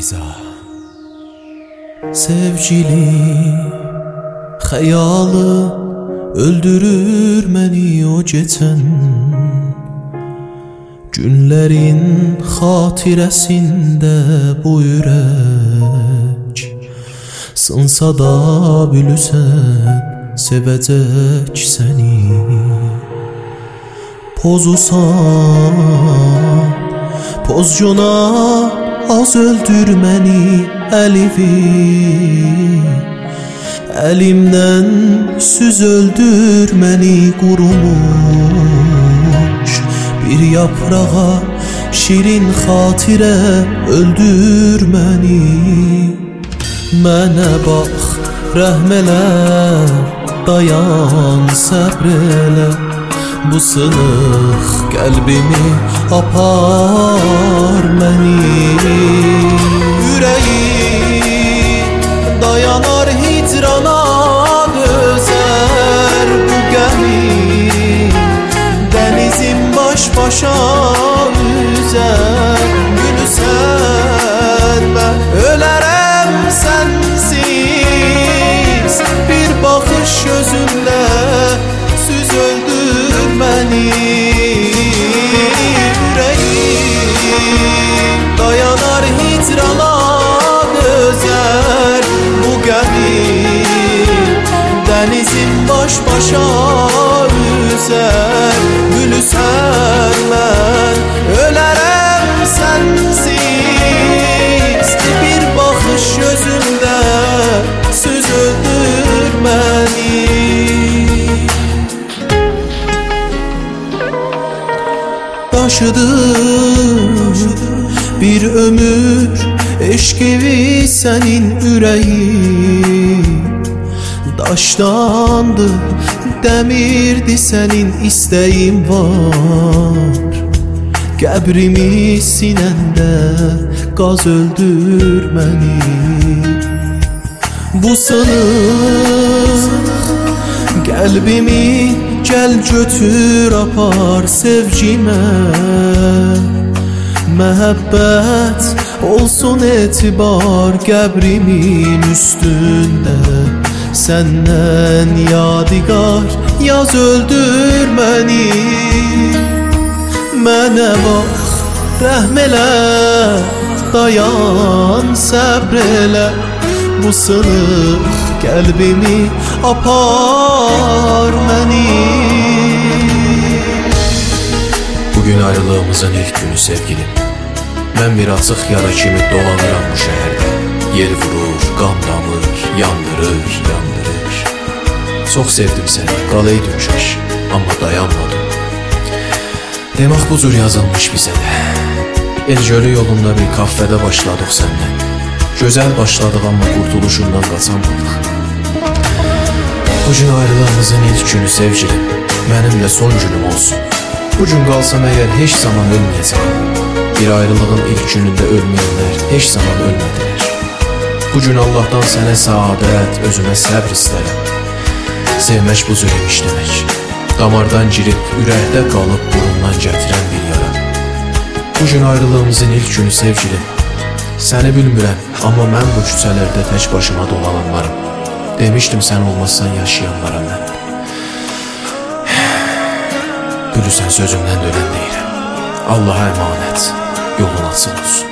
Rıza. Sevgili xəyalı öldürür məni o geçən günlərin xatirəsində bu ürək sınsa da bilürsən sevəcək səni pozusan pozcuna az öldür məni əlivi əlimdən süz öldür məni qurumuş bir yaprağa şirin xatirə öldür məni mənə bax rəhm elə dayan səbr elə bu sınıq qəlbimi apar məni ürəyim dayanar hicrana dözər bu gəmi dənizim baş başa üzər günü sən mən ölərəm sənsiz bir baxış gözümlə süz öldür məni ürəyim dayanar hicrana dözər bu gəmi dənizim baş başa üzər gülüsən mən ölərəm sənsiz bir baxış gözümdə söz öldür məni daşıdır bir ömür eşqivi sənin ürəyin daşdandı dəmirdi sənin istəyin var qəbrimi sinəndə qaz öldür məni bu sınıq qəlbimi gəl götür apar sevgimə məhəbbət olsun etibar qəbrimin üstündə səndən yadigar yaz öldür məni mənə bax rəhm elə dayan səbr elə bu sınıq qəlbimi apar məni Bugün ayrılığımızın ilk günü sevgilim mən bir açıq yara kimi dolanıram bu şəhərdə yer vurur, qan damır, yandırır, yandırır çox sevdim səni, qalaydın kaş amma dayanmadım demək bu cür yazılmış bizə də El-Gölü yolunda bir kafədə başladıq səndən gözəl başladıq amma qurtuluşundan qaçamadıq Bugün ayrılığımızın ilk günü sevgilim mənimlə son günüm olsun Bugün qalsam əgər heç zaman ölməyəcəm bir ayrılığın ilk günündə ölməyənlər heç zaman ölmədilər Bugün Allah'tan sənə saadət, özümə səbr istərəm sevmək bu cür imiş demək damardan girib, ürəkdə qalıb burundan gətirən bir yara Bugün ayrılığımızın ilk günü sevgilim səni bilmirəm, amma mən bu küçələrdə tək başıma dolananlarım demişdim sən olmazsan yaşayanlara mən Bilirsən sözümdən dönən deyirəm Allaha əmanət, yolun açıq olsun